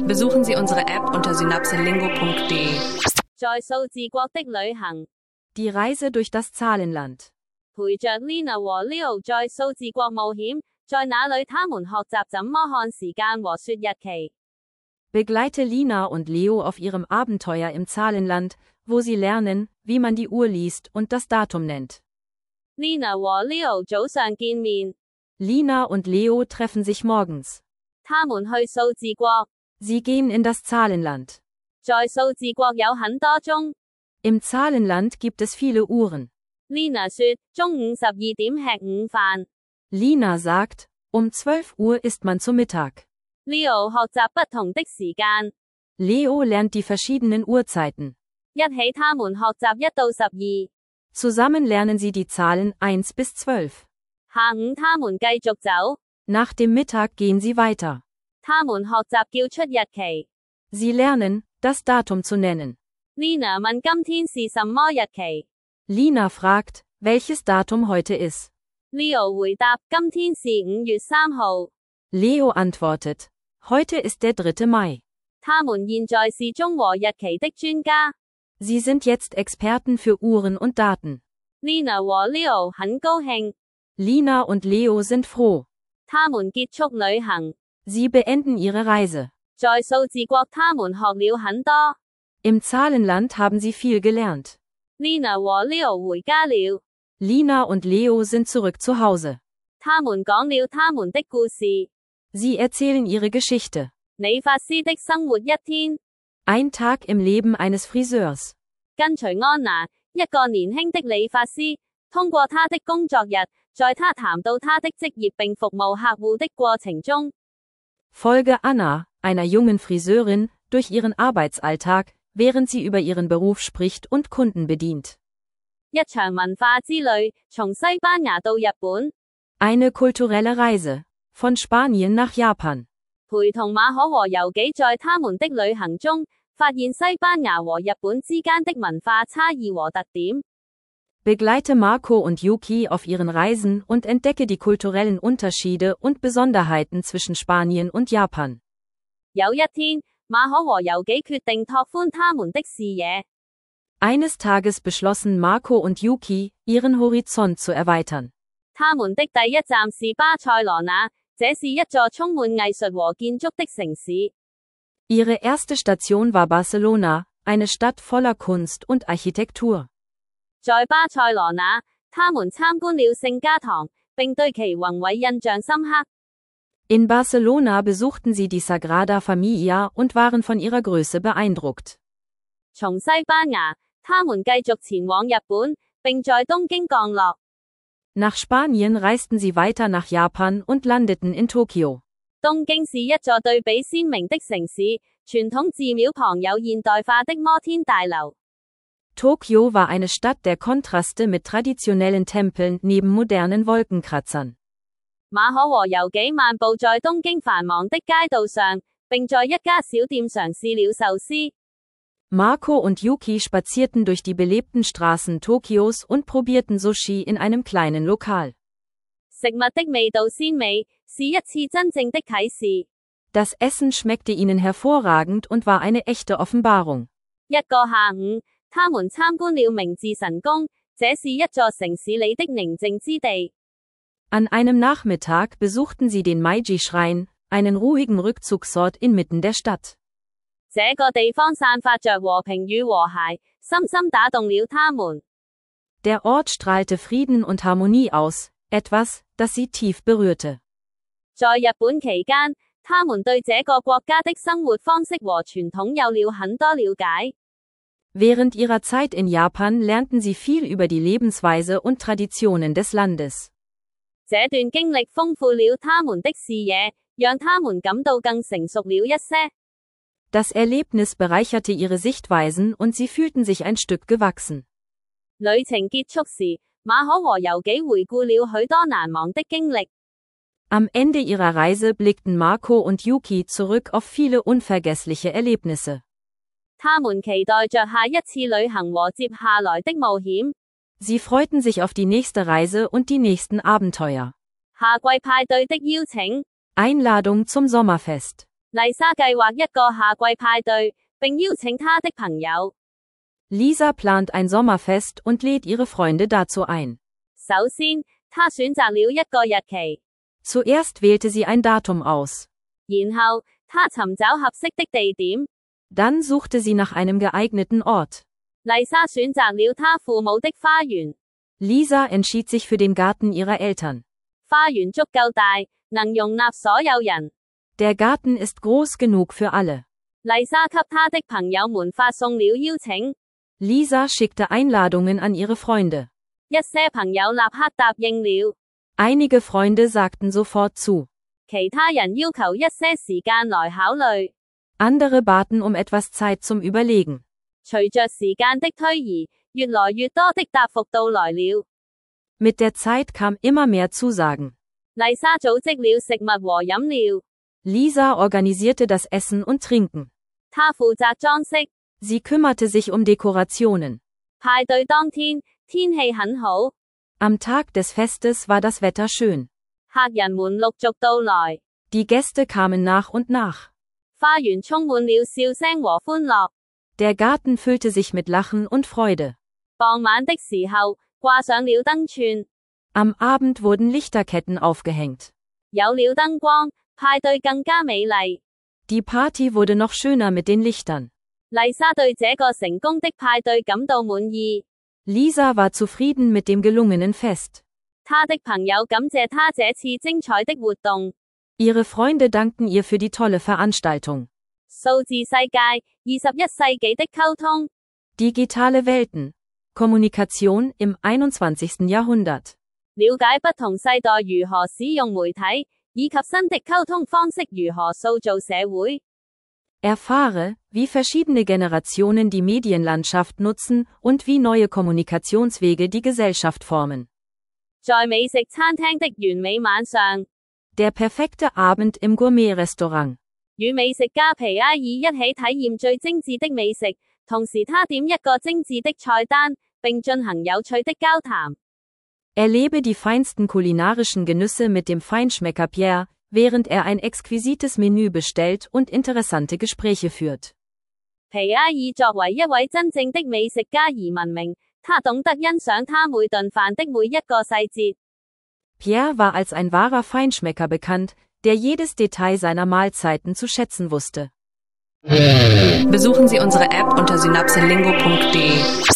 Besuchen Sie unsere App unter synapselingo.de. 在數字國的旅行， Die Reise durch das Zahlenland. 陪着 Lina 和 Leo 在數字國冒險，在那裏他們學習怎麼看時間和說日期。 Begleite Lina und Leo auf ihrem Abenteuer im Zahlenland, wo sie lernen, wie man die Uhr liest und das Datum nennt. Lina 和 Leo 早上見面， Lina und Leo treffen sich morgens. 他們去數字國， Sie gehen in das Zahlenland. 在數字國有很多鐘。 Im Zahlenland gibt es viele Uhren. Lina 說，中午12點吃午飯。 Lina sagt, um 12 Uhr isst man zu Mittag. Leo 學習不同的時間， Leo lernt die verschiedenen Uhrzeiten. 一起他們學習1到12。 Zusammen lernen sie die Zahlen 1 bis 12. 下午他們繼續走， Nach dem Mittag gehen sie weiter. 他們學習叫出日期。 Sie lernen, das Datum zu nennen. Lina 問今天是什麼日期？ Lina fragt, welches Datum heute ist. Leo 回答，今天是5月3號。 Leo antwortet, heute ist der 3. Mai. 他們現在是鐘和日期的專家。 Sie sind jetzt Experten für Uhren und Daten. Lina 和 Leo 很高興， Lina und Leo sind froh. 他們結束旅行。 Sie beenden ihre Reise. 在數字國他們學了很多。 Im Zahlenland haben sie viel gelernt. Lina 和 Leo 回家了， Lina und Leo sind zurück zu Hause. 他們講了他們的故事。 Sie erzählen ihre Geschichte. 理髮師的生活一天， Ein Tag im Leben eines Friseurs. 跟隨安娜，一個年輕的理髮師，通過他的工作日，在他談到他的職業並服務客戶的過程中， Folge Anna, einer jungen Friseurin, durch ihren Arbeitsalltag, während sie über ihren Beruf spricht und Kunden bedient. 一場文化之旅，從西班牙到日本， Eine kulturelle Reise. Von Spanien nach Japan. 陪同馬可和遊記在他們的旅行中，發現西班牙和日本之間的文化差異和特點。 Begleite Marco und Yuki auf ihren Reisen und entdecke die kulturellen Unterschiede und Besonderheiten zwischen Spanien und Japan. 有一天，馬可和遊記決定拓寬他們的視野。 Eines Tages beschlossen Marco und Yuki, ihren Horizont zu erweitern. 他們的第一站是巴塞羅那，這是一座充滿藝術和建築的城市。 Ihre erste Station war Barcelona, eine Stadt voller Kunst und Architektur. 在巴塞羅那，他們參觀了聖家堂，並對其宏偉印象深刻。 In Barcelona besuchten sie die Sagrada Familia und waren von ihrer Größe beeindruckt. 從西班牙，他們繼續前往日本，並在東京降落。 Nach Spanien reisten sie weiter nach Japan und landeten in Tokio. 東京是一座對比鮮明的城市，傳統寺廟旁有現代化的摩天大樓。 Tokio war eine Stadt der Kontraste mit traditionellen Tempeln neben modernen Wolkenkratzern. 馬可和遊記漫步在東京繁忙的街道上，並在一家小店嘗試了壽司。 Marco und Yuki spazierten durch die belebten Straßen Tokios und probierten Sushi in einem kleinen Lokal. 食物的味道鮮美，是一次真正的啟示。 Das Essen schmeckte ihnen hervorragend und war eine echte Offenbarung. 一個下午，他們參觀了明治神宮，這是一座城市裏的寧靜之地。 An einem Nachmittag besuchten sie den Meiji-Schrein, einen ruhigen Rückzugsort inmitten der Stadt. 這個地方散發着和平與和諧，深深打動了他們。 Der Ort strahlte Frieden und Harmonie aus, etwas, das sie tief berührte. 在日本期間，他們對這個國家的生活方式和傳統有了很多了解。 Während ihrer Zeit in Japan lernten sie viel über die Lebensweise und Traditionen des Landes. 這段經歷豐富了他們的視野，讓他們感到更成熟了一些。 Das Erlebnis bereicherte ihre Sichtweisen und sie fühlten sich ein Stück gewachsen. 旅程結束時，馬可和遊記回顧了許多難忘的經歷。 Am Ende ihrer Reise blickten Marco und Yuki zurück auf viele unvergessliche Erlebnisse. 他們期待着下一次旅行和接下來的冒險。 Sie freuten sich auf die nächste Reise und die nächsten Abenteuer. 夏季派對的邀請， Einladung zum Sommerfest. 麗莎計劃一個夏季派對，並邀請她的朋友。 Lisa plant ein Sommerfest und lädt ihre Freunde dazu ein. 首先，她選擇了一個日期。 Zuerst wählte sie ein Datum aus. 然後，她尋找合適的地點。 Dann suchte sie nach einem geeigneten Ort. 麗莎選擇了她父母的花園。 Lisa entschied sich für den Garten ihrer Eltern. 花園足夠大，能容納所有人。 Der Garten ist groß genug für alle. 麗莎給她的朋友們發送了邀請。 Lisa schickte Einladungen an ihre Freunde. 一些朋友立刻答應了。 Einige Freunde sagten sofort zu. 其他人要求一些時間來考慮。 Andere baten um etwas Zeit zum Überlegen. 隨着時間的推移，越來越多的答覆到來了。 Mit der Zeit kam immer mehr Zusagen. 麗莎組織了食物和飲料。 Lisa organisierte das Essen und Trinken. 她負責裝飾。 Sie kümmerte sich um Dekorationen. 派對當天，天氣很好。 Am Tag des Festes war das Wetter schön. 客人們陸續到來。 Die Gäste kamen nach und nach. 花園充滿了笑聲和歡樂。 Der Garten füllte sich mit Lachen und Freude. 傍晚的時候，掛上了燈串。 Am Abend wurden Lichterketten aufgehängt. 有了燈光，派對更加美麗。 Die Party wurde noch schöner mit den Lichtern. 麗莎對這個成功的派對感到滿意。 Lisa war zufrieden mit dem gelungenen Fest. 她的朋友感謝她這次精彩的活動。 Ihre Freunde dankten ihr für die tolle Veranstaltung. 數字世界，21世紀的溝通。 Digitale Welten. Kommunikation im 21. Jahrhundert. 了解不同世代如何使用媒體，以及新的溝通方式如何塑造社會。 Erfahre, wie verschiedene Generationen die Medienlandschaft nutzen und wie neue Kommunikationswege die Gesellschaft formen. 在美食餐廳的完美晚上。 Der perfekte Abend im Gourmet-Restaurant. 與美食家皮埃爾一起體驗最精緻的美食，同時他點一個精緻的菜單，並進行有趣的交談。 Erlebe die feinsten kulinarischen Genüsse mit dem Feinschmecker Pierre, während er ein exquisites Menü bestellt und interessante Gespräche führt. 皮埃爾作為一位真正的美食家而聞名，他懂得欣賞他每頓飯的每一個細節。 Pierre war als ein wahrer Feinschmecker bekannt, der jedes Detail seiner Mahlzeiten zu schätzen wusste. Besuchen Sie unsere App unter synapselingo.de.